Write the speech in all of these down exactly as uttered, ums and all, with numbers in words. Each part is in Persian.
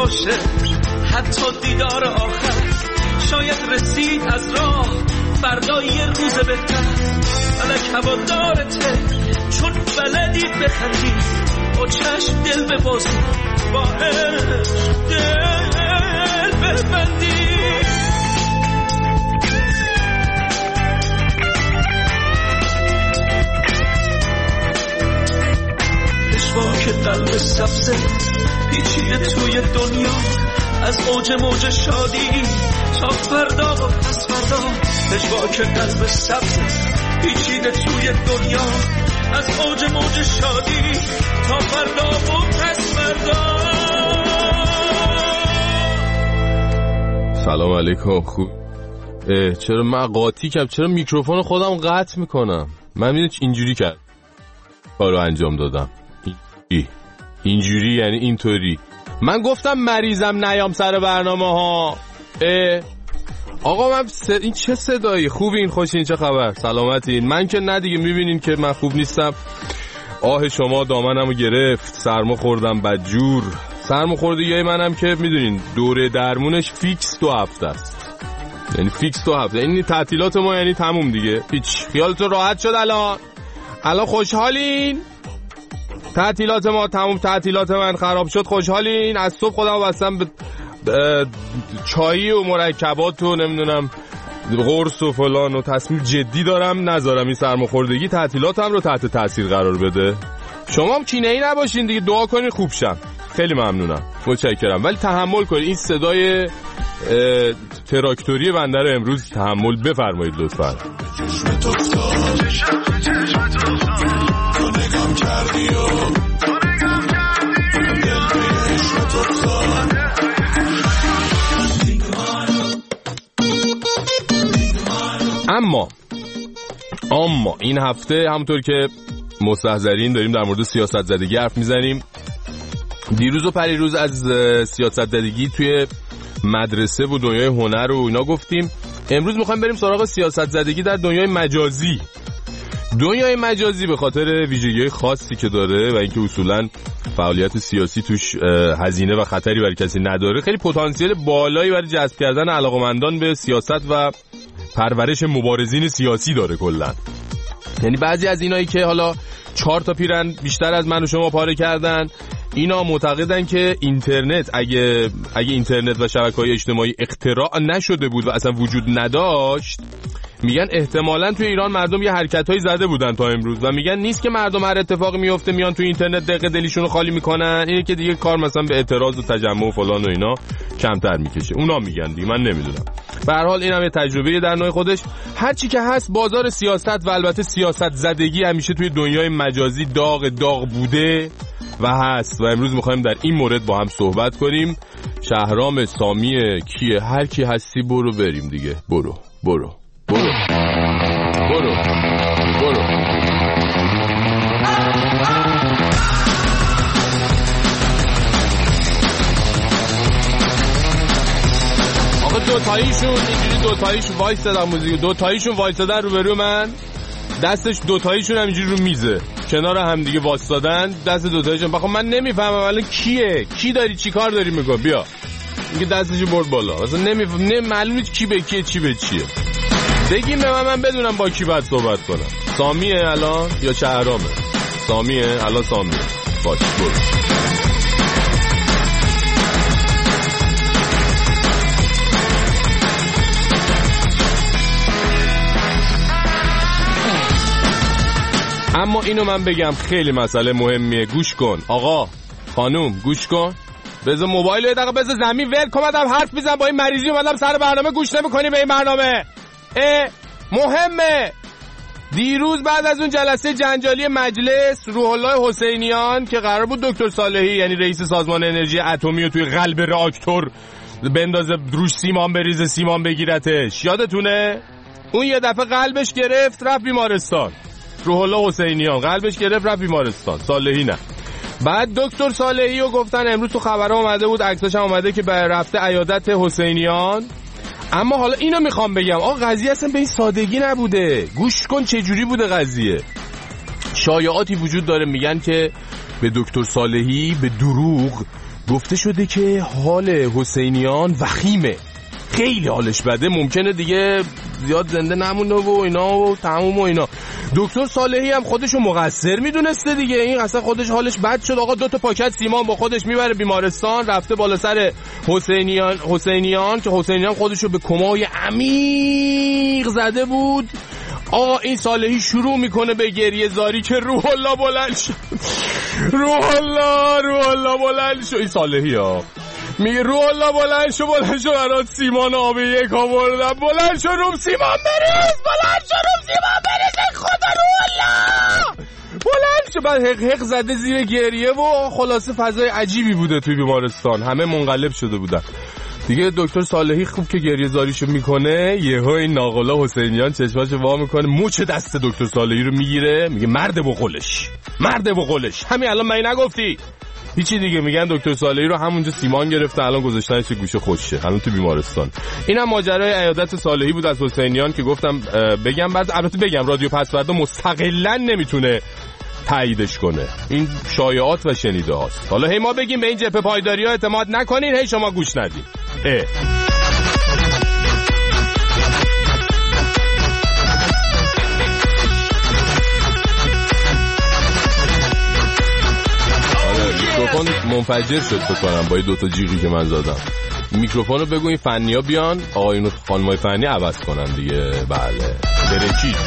باشه حتی دیدار آخر، شاید رسید از راه فردا یه روز بهتر. فلک هوادارته چون بلدی بخندی، با چشم دل ببازی، با عشق دل ببندی. اشواک قلب سبزه پیچیده توی دنیا، از اوج موج شادی تا فردا و پس فردا. اشواک قلب سبزه پیچیده توی دنیا، از اوج موج شادی تا فردا و پس فردا. سلام علیکم. خوب چرا من قاطی کردم؟ چرا میکروفون خودم قطع میکنم؟ من میدونم اینجوری کرد کارو انجام دادم. اینجوری اینجوری یعنی اینطوری. من گفتم مریضم نیام سر برنامه ها. اه آقا من س... این چه صدایی؟ خوبین؟ خوشین؟ چه خبر؟ سلامتین؟ من که نه دیگه، میبینین که من خوب نیستم. آه شما دامنمو گرفت، سرما خوردم بدجور. سرما خوردگی منم که میدونین دوره درمونش فیکس دو هفته است. یعنی فیکس دو هفته. این تعطیلات ما یعنی تموم دیگه. هیچ خیالتون راحت شد الان؟ الان خوشحالین؟ تعطیلات ما تموم، تعطیلات من خراب شد. خوشحالین؟ از صبح خودم بستم به چایی و مرکبات و نمیدونم قرص و فلان و تصمیم جدی دارم نذارم این سرماخوردگی تعطیلاتم رو تحت تاثیر قرار بده. شما هم کینه‌ای نباشین دیگه، دعا کنین خوب شم. خیلی ممنونم، متشکرم. ولی تحمل کنید این صدای تراکتوری بنده رو امروز تحمل بفرمایید لطفاً. اما اما این هفته همونطور که مستحضرین داریم در مورد سیاست زدگی حرف میزنیم. دیروز و پریروز از سیاست زدگی توی مدرسه و دنیای هنر و اینا گفتیم. امروز میخوایم بریم سراغ سیاست زدگی در دنیای مجازی. دنیای مجازی به خاطر ویژگی‌های خاصی که داره و اینکه اصولاً فعالیت سیاسی توش هزینه و خطری برای کسی نداره، خیلی پتانسیل بالایی برای جذب کردن علاقه‌مندان به سیاست و پرورش مبارزین سیاسی داره کلا. یعنی بعضی از اینایی که حالا چهار تا پیرن بیشتر از من و شما پاره کردن، اینا معتقدن که اینترنت اگه اگه اینترنت و شبکه‌های اجتماعی اختراع نشده بود و اصلا وجود نداشت، میگن احتمالاً توی ایران مردم یه حرکتایی زده بودن تا امروز و میگن نیست که مردم هر اتفاقی میفته میان توی اینترنت دق دلیشون رو خالی میکنن. اینه که دیگه کار مثلا به اعتراض و تجمع و فلان و اینا کمتر میکشه. اونا میگن دیگه، من نمیدونم. به هر حال اینم یه تجربه در نوع خودش. هر چی که هست بازار سیاست و البته سیاست زدگی همیشه توی دنیای مجازی داغ داغ بوده و هست و امروز میخوایم در این مورد با هم صحبت کنیم. شهرام سامی کیه؟ هر کی هستی برو بریم دیگه. برو برو برو برو برو. آقا دوتاییشون اینجوری دوتاییشون وایستادن، موزیک دوتاییشون وایستادن روبرو من، دستش دوتاییشون همینجوری رو میزه کنار هم دیگه وایستادن، دست دوتاییشون. بخوام من نمیفهمم الان کیه؟ کی داری چی کار داری میگه؟ بیا میگه دستشو برد بالا، اصلا نمیفهم، نه معلومه کی به کیه چی به چیه. بگیم به من من بدونم با کی باید صحبت کنم. سامیه الان یا شهرامه؟ سامیه الان. سامیه باش برو. اما اینو من بگم خیلی مسئله مهمیه، گوش کن آقا خانوم، گوش کن. بذار موبایل رو یه دقیقه بذار زمین، ول کن. اومدم حرف میزنم با این مریضی، اومدم سر برنامه گوش نمی‌کنی به این برنامه. اه مهمه. دیروز بعد از اون جلسه جنجالی مجلس، روح الله حسینیان که قرار بود دکتر صالحی یعنی رئیس سازمان انرژی اتمی رو توی قلب راکتور بندازه روش سیمان بریزه، سیمان بگیرتش، یادتونه؟ اون یه دفعه قلبش گرفت رفت بیمارستان. روح الله حسینیان قلبش گرفت رفت بیمارستان، صالحی نه. بعد دکتر صالحی رو گفتن امروز تو خبرها اومده بود، عکساش هم اومده که به رفته عیادت حسینیان. اما حالا اینو میخوام بگم آقا قضیه اصلا به این سادگی نبوده. گوش کن چه جوری بوده قضیه. شایعاتی وجود داره میگن که به دکتر صالحی به دروغ گفته شده که حال حسینیان وخیمه، خیلی حالش بده، ممکنه دیگه زیاد زنده نمونه و اینا و تموم و اینا. دکتر صالحی هم خودشو مقصر میدونسته دیگه، این اصلا خودش حالش بد شد. آقا دو تا پاکت سیمان با خودش میبره بیمارستان، رفته بالا سر حسینیان حسینیان که حسینیان خودشو به کمای عمیق زده بود. آقا این صالحی شروع میکنه به گریه زاری که روح الله بلند شد، روح الله روح الله بلند شد. این صالحی ها میگه روح الله بلند شد، بلند شد برات سیمان آب یک آوردم، بلند شد روم سیمان بریز، بلند شد روم سیمان بریز، خدا روح الله بلند شد. بعد حق حق زده زیر گریه و خلاصه فضای عجیبی بوده توی بیمارستان، همه منقلب شده بودن دیگه. دکتر صالحی خوب که گریه زاریشو میکنه، یهو این ناقلا حسینیان چشماشو وا میکنه، موچ دست دکتر صالحی رو میگیره، میگه مرد بقولش، مرد بقولش، همین الان من نگفتی هیچی دیگه. میگن دکتر صالحی رو همونجا سیمان گرفته، الان گذاشتنش گوشه خوشه، الان تو بیمارستان. اینم ماجرای عیادت صالحی بود از حسینیان که گفتم بگم. بعد البته بگم رادیو پسوردا مستقلا نمیتونه تاییدش کنه، این شایعات و شنیده هاست. حالا هی ما بگیم به این جبهه پایداری ها اعتماد نکنین، هی شما گوش ندین. اه. میکروفون منفجر شد فکر کنم با این دوتا جیغی که من زدم. میکروفون رو بگو این فنی ها بیان، آقایون و خانمای فنی عوض کنن دیگه. بله برنچی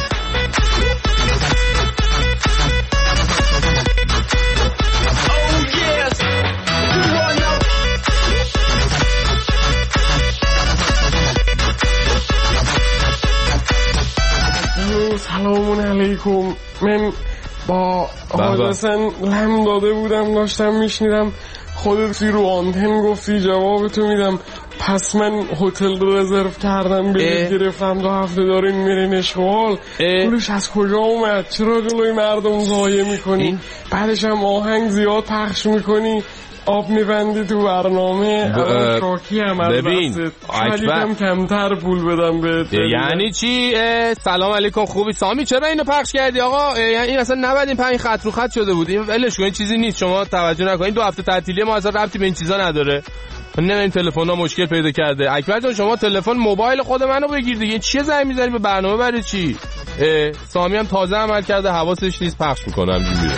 سلام علیکم. من با حادثن لم داده بودم، داشتم میشنیدم خودت رو آنتن گفتی جواب تو میدم، پس من هتل رو رزرو کردم، بلیط گرفتم، دو هفته دارین میرین اشغال. پولش از کجا اومد؟ چرا جلوی مردم ضایع میکنی؟ بعدش هم آهنگ زیاد پخش میکنی، آب میبندی تو برنامه. ب... شاکی هم از ببین اکبر کمتر پول بدم بهت. یعنی چی؟ سلام علیکم، خوبی سامی؟ چرا اینو پخش کردی آقا؟ یعنی این اصلا نباید این پنج خط رو خط شده بود، این ولش کن، این چیزی نیست، شما توجه نکنین. دو هفته تعطیلی ما اصلا ربطی به این چیزا نداره. نمیدونم تلفن‌ها مشکل پیدا کرده. اکبر جان شما تلفن موبایل خود منو بگیر دیگه، این چیه زنگ می‌زنی به برنامه برای چی؟ سامی هم تازه عمل کرده، حواسش نیست، پخش می‌کنه همینجوری.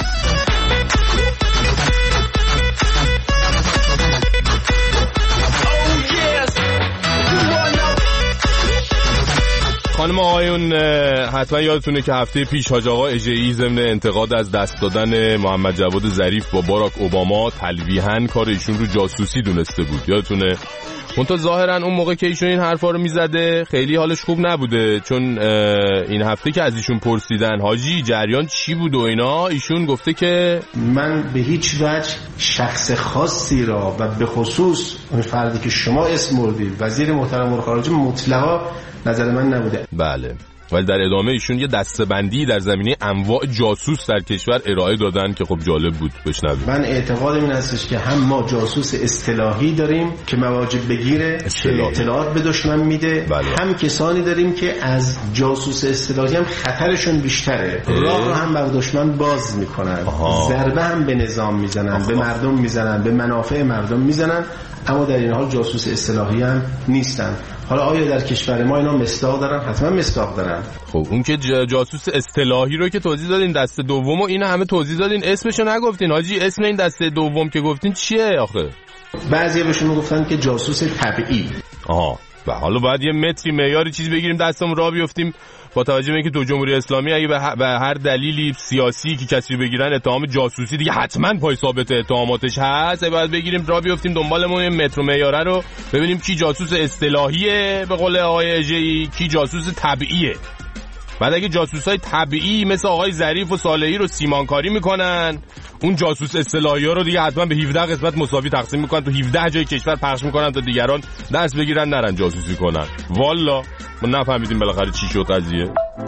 خانم آقایون حتما یادتونه که هفته پیش حاج آقا اژه‌ای ضمن انتقاد از دست دادن محمد جواد ظریف با باراک اوباما تلویحاً کار ایشون رو جاسوسی دونسته بود، یادتونه؟ منتها ظاهراً اون موقع که ایشون این حرفا رو میزده خیلی حالش خوب نبوده، چون این هفته که از ایشون پرسیدن حاجی جریان چی بود و اینا، ایشون گفته که من به هیچ وجه شخص خاصی را و به خصوص اون فردی که شما اسم بردید وزیر محترم امور خارجه مطلقاً نظر من نبوده. بله، ولی در ادامه ایشون یه دسته‌بندی در زمینه انواع جاسوس در کشور ارائه دادن که خب جالب بود بشنویم. من اعتقادم این هستش که هم ما جاسوس اصطلاحی داریم که مواجب بگیره که اطلاعات به دشمن میده، بله. هم کسانی داریم که از جاسوس اصطلاحی هم خطرشون بیشتره، راه رو هم بر دشمن باز میکنن، ضربه هم به نظام میزنن، آها. به مردم میزنن، به منافع مردم میزنن، اما در این حال جاسوس اصطلاحی هم نیستن. حالا آیا در کشور ما اینا مصداق دارن؟ حتما مصداق دارن. خب اون که جاسوس اصطلاحی رو که توضیح دادین، دسته دومو اینو همه توضیح دادین، اسمشو نگفتین حاجی. اسم این دسته دوم که گفتین چیه آخه؟ بعضیا بهشون میگفتن که جاسوس طبیعی. آها، و حالا باید یه متری معیاری چیز بگیریم دستمون راه بیافتیم با توجه به اینکه تو جمهوری اسلامی اگه به هر دلیلی سیاسی که کسی بگیرن اتهام جاسوسی دیگه حتما پای ثابت اتهاماتش هست، باید بگیریم راه بیافتیم دنبالمون این متر و معیاره رو ببینیم کی جاسوس اصطلاحیه به قول آقای اژه‌ای، کی جاسوس طبیعیه. بعد اگه جاسوسای طبیعی مثل آقای ظریف و صالحی رو سیمانکاری میکنن، اون جاسوس اصطلاحی ها رو دیگه حتما به هفده قسمت مساوی تقسیم میکنن، تو هفده جای کشور پخش میکنن تا دیگران درس بگیرن نرن جاسوسی کنن. والا ما نفهمیدیم بالاخره چی شد قضیه.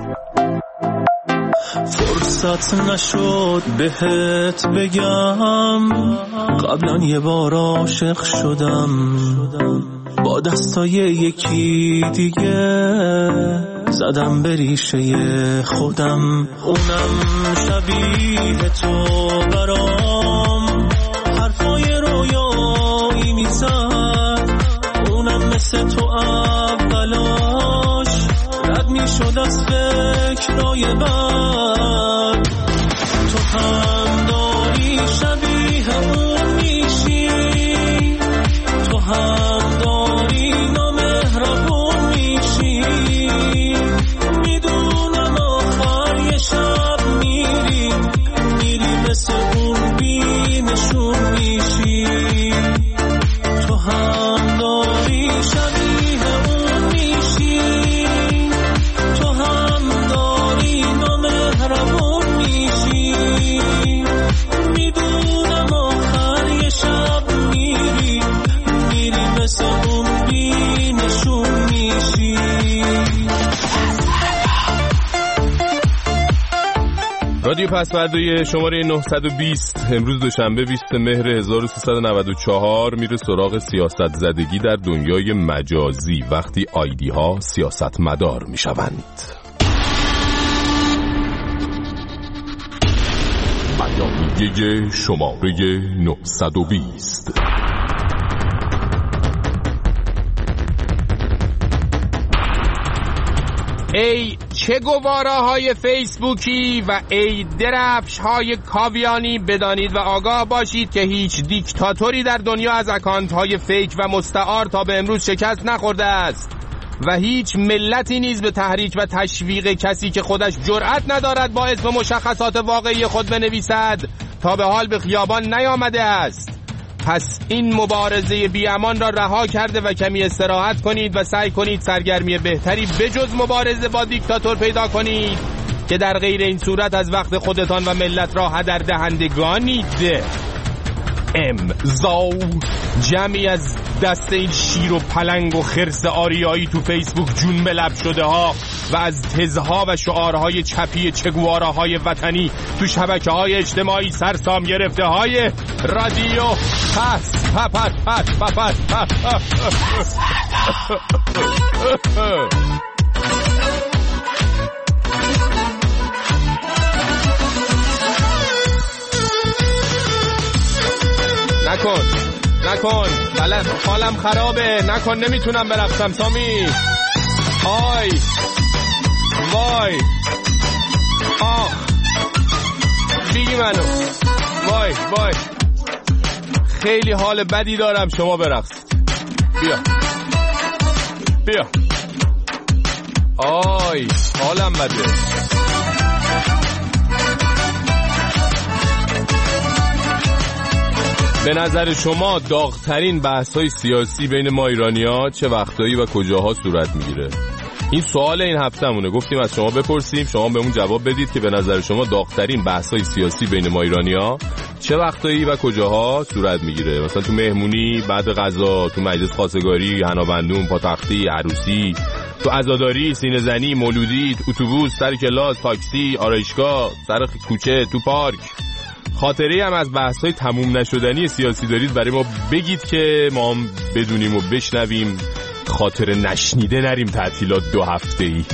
فرصت نشد بهت بگم قبلا یه بار عاشق شدم، با دستای یکی دیگه زدم به ریشه خودم، اونم شبیه تو برام حرفای رویا فکرای من. تو هم داری شبیه اون میشی، تو هم داری نامهربون میشی. میدونم آخر یه شب میری میری مثل اون بینشون میشی. تو هم داری شبیه اون میشی، تو هم داری نامهربون میشی. میدونم آخر یه شب میری میری مثل اون بینشون میشی. رادیو پسوردوی شماره نهصد و بیست امروز دوشنبه بیست مهر هزار و سیصد و نود و چهار میره سراغ سیاست زدگی در دنیای مجازی وقتی آیدی ها سیاست مدار میشوند. بیانیه شماره نهصد و بیست. ای چه گواره های فیسبوکی و ای درفش های کاویانی، بدانید و آگاه باشید که هیچ دیکتاتوری در دنیا از اکانت های فیک و مستعار تا به امروز شکست نخورده است و هیچ ملتی نیز به تحریک و تشویق کسی که خودش جرأت ندارد با اسم مشخصات واقعی خود بنویسد تا به حال به خیابان نیامده است. پس این مبارزه بی‌امان را رها کرده و کمی استراحت کنید و سعی کنید سرگرمی بهتری بجز مبارزه با دیکتاتور پیدا کنید که در غیر این صورت از وقت خودتان و ملت را هدر دهندگانید. امضا جمعی از دست این شیر و پلنگ و خرس آریایی تو فیسبوک جون به لب شده ها و از تزها و شعارهای چپی چگواراهای وطنی تو شبکه های اجتماعی سرسام گرفته های رادیو پس پپر پس پپر پس نکن نکن بلد حالم خرابه، نکن نمیتونم برقصم سامی. آی وای آخ بیگی منو وای وای خیلی حال بدی دارم، شما برقص. بیا بیا آی حالم بده. به نظر شما داغ‌ترین بحث‌های سیاسی بین ما ایرانی‌ها چه وقتایی و کجاها صورت می‌گیره؟ این سوال این هفته‌مونه. گفتیم از شما بپرسیم، شما بهمون جواب بدید که به نظر شما داغ‌ترین بحث‌های سیاسی بین ما ایرانی‌ها چه وقتایی و کجاها صورت می‌گیره؟ مثلا تو مهمونی، بعد غذا، تو مجلس خواستگاری، حنابندون، پاتختی، عروسی، تو عزاداری، سینه‌زنی، مولودی، اتوبوس، سر کلاس، تاکسی، آرایشگاه، سر کوچه، تو پارک. خاطری هم از بحث‌های تموم نشدنی سیاسی دارید برای ما بگید که ما هم بدونیم و بشنویم، خاطر نشنیده نریم تعطیلات دو هفته‌ای.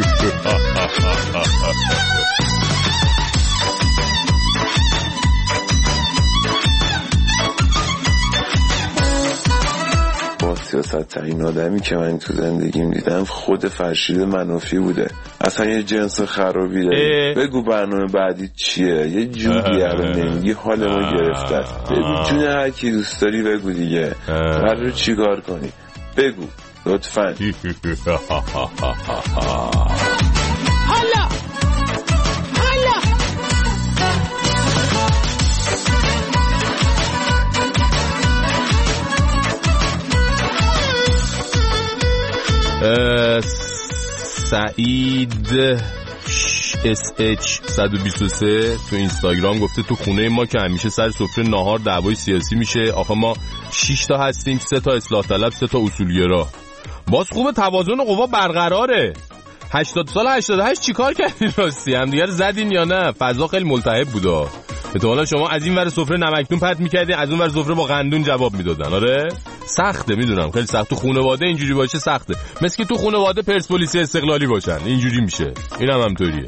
سیاست ترین آدمی که من تو زندگیم دیدم خود فرشید منافی بوده. اصلا یه جنس خرابی داره. بگو برنامه بعدی چیه؟ یه جوری رو نمیگی حال ما گرفته است. بگو جون هر کی دوست داری بگو دیگه. قراره چی کار کنی؟ بگو لطفاً. سعید اس اچ صد و بیست و سه تو اینستاگرام گفته تو خونه ما که همیشه سر سفره ناهار دعوای سیاسی میشه. آخه ما شش تا هستیم، سه تا اصلاح طلب، سه تا اصولگرا. باز خوبه توازن قوا برقراره. هشتاد سال هشتاد و هشت چیکار کردین راستی؟ هم دیگه زدین یا نه؟ فضا خیلی ملتهب بودا. احتمالاً شما از این ور سفره نمکتون پرت می‌کردین، از اون ور سفره با قندون جواب میدادن. آره سخته، میدونم خیلی سخت. تو خانواده اینجوری باشه سخته، مثل که تو خانواده پرسپولیسی استقلالی باشن اینجوری میشه. اینم همطوریه.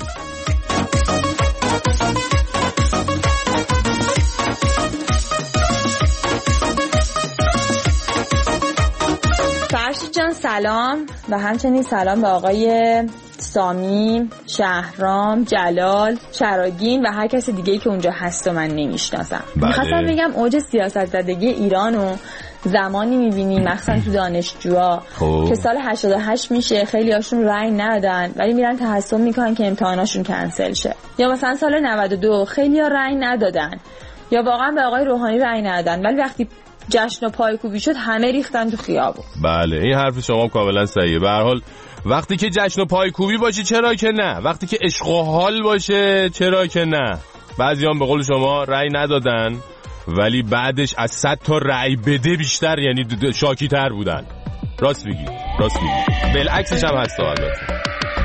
فرشید جان دوستان سلام و همچنین سلام به آقای سامی، شهرام، جلال، شراگین و هر کسی دیگه‌ای که اونجا هست و من نمیشناسم. بله. می‌خواستم بگم اوج سیاست زدگی ایرانو زمانی می‌بینیم مثلا تو دانشجوها که سال هشتاد و هشت میشه خیلی هاشون رأی ندادن ولی میرن تحصیل میکنن که امتحاناشون کنسل شه، یا مثلا سال نود و دو خیلی‌ها رأی ندادن یا واقعا به آقای روحانی رأی ندادن ولی وقتی جشن و پایکوبی شد همه ریختن تو خیابون. بله این حرف شما کاملا صحیحه. به هر حال وقتی که جشن و پایکوبی باشه چرا که نه، وقتی که عشق و حال باشه چرا که نه. بعضیام به قول شما رأی ندادن ولی بعدش از صد تا رأی بده بیشتر یعنی شاکی تر بودن. راست میگی، راست میگی. بالعکسش هم هست البته.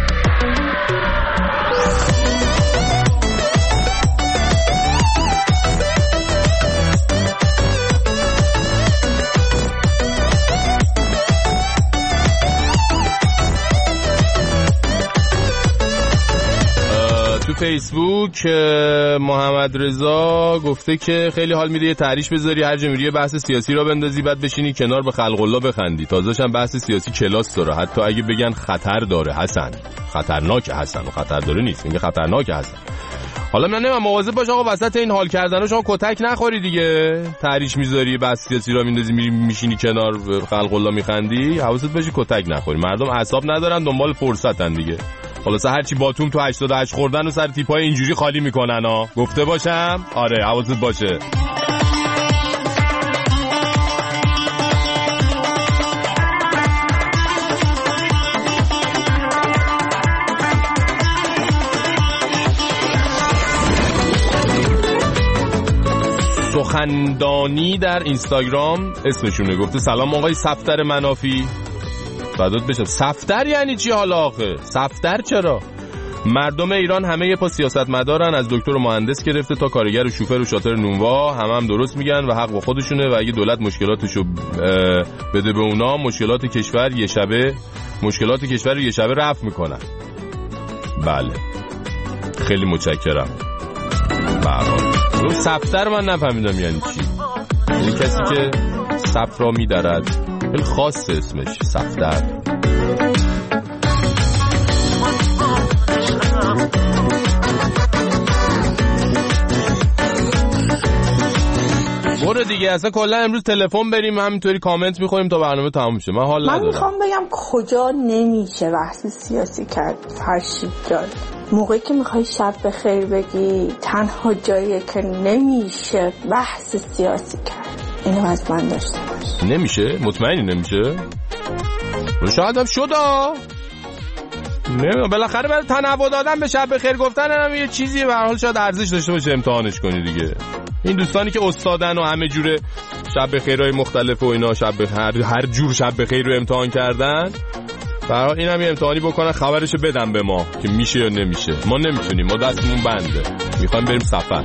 تو فیسبوک محمد رضا گفته که خیلی حال میده یه تحریش بذاری هر جا میری بحث سیاسی را بندازی بعد بشینی کنار به خلق الله بخندی. تازه‌ش هم بحث سیاسی کلاس داره، حتی اگه بگن خطر داره حسن، خطرناک حسن و خطر داره نیست، میگه خطرناک حسن. حالا من نمیدونم مواظب باش آقا وسط این حال کردنا شما کتک نخوری دیگه. تحریش میذاری بحث سیاسی را میندازی میری میشینی کنار خلق الله میخندی، حواست باشه کتک نخوری. مردم اعصاب ندارن دنبال فرصتن دیگه. خلاصه هرچی باتوم تو هشتاد و هشت خوردن و سر تیپای اینجوری خالی میکنن ها. گفته باشم آره حواست باشه. سخندانی در اینستاگرام اسمشونه گفته سلام آقای صفدر منافی. بعدت بشه صفدر یعنی چی حالا آخه؟ صفدر چرا؟ مردم ایران همه یه پا سیاست مدارن، از دکتر و مهندس گرفته تا کارگر و شوفر و شاطر نونوا، همه هم درست میگن و حق با خودشونه و اگه دولت مشکلاتشو بده به اونا مشکلات کشور یه شبه مشکلات کشور یه شبه رفع میکنن. بله خیلی متشکرم. بله صفدر من نفهمیدم یعنی چی. این کسی که صف را میدرد، خیلی خاص اسمش صفدر. برو دیگه اصلا کلا امروز تلفن بریم همینطوری کامنت میخوریم تا برنامه تموم شه. من حال ندارم. من میخوام بگم کجا نمیشه بحث سیاسی کرد فرشید جان. موقعی که میخوای شب بخیر بگی تنها جاییه که نمیشه بحث سیاسی کرد. اینو از من داشته باش. نمیشه؟ مطمئنی نمیشه؟ شاید هم شده. نمیدونم بالاخره برای تنوع دادن به شب بخیر گفتن هم یه چیزی به هر حال شاید ارزش داشته باشه امتحانش کنی دیگه. این دوستانی که استادن و همه جوره شب بخیرهای مختلف و اینا شب بخیر هر جور شب بخیر رو امتحان کردن، برای این هم یه امتحانی بکنن خبرشو بدن به ما که میشه یا نمیشه. ما نمیتونیم، ما دستمون بنده، میخوایم بریم سفر.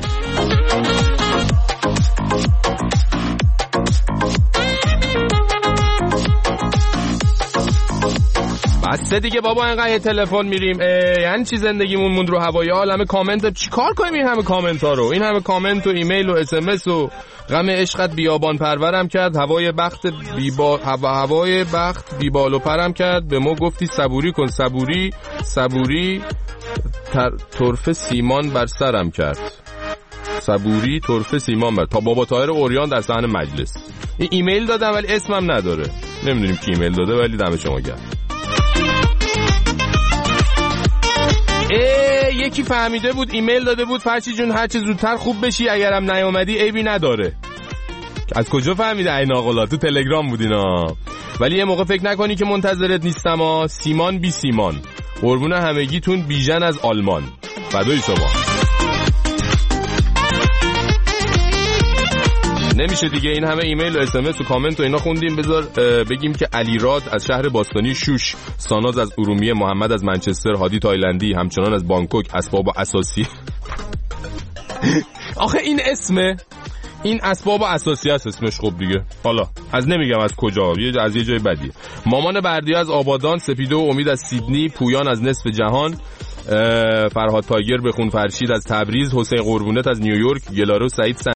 بسته دیگه بابا اینقدر تلفن میریم یعنی چی زندگیمون موند رو هوای عالمه کامنت. چی کار کنیم این همه کامنت ها رو؟ این همه کامنت و ایمیل و اس ام اس و غم عشقت بیابان پرورم کرد، هوای بخت بیبا هوا هوای بخت بیبال و پرم کرد، به ما گفتی صبوری کن صبوری صبوری طرف سیمان بر سرم کرد، صبوری طرف سیمان بر تا بابا طاهر اوریان در صحن مجلس. این ایمیل دادم ولی اسمم نداره، نمیدونیم کی ایمیل داده ولی دم شما گرم. ای یکی فهمیده بود ایمیل داده بود فرشی جون هرچه زودتر خوب بشی اگرم نیامدی عیبی نداره. از کجا فهمیده این آقلا؟ تو تلگرام بود اینا. ولی یه موقع فکر نکنی که منتظرت نیستم ها. سیمان بی سیمان قربون همگیتون بیژن از آلمان. فدای شما. نمیشه دیگه این همه ایمیل و اس ام اس و کامنت و اینا خوندیم. بذار بگیم که علیراد از شهر باستانی شوش، ساناز از ارومیه، محمد از منچستر، هادی تایلندی همچنان از بانکوک، اسباب اساسی. آخه این اسمه، این اسباب اساسی است اسمش. خب دیگه حالا از نمیگم از کجا، یه از یه جای بدی. مامان بردیا از آبادان، سپیده و امید از سیدنی، پویان از نصف جهان، فرهاد تایگر بخون فرشید از تبریز، حسین قربونت از نیویورک، گلارو سعید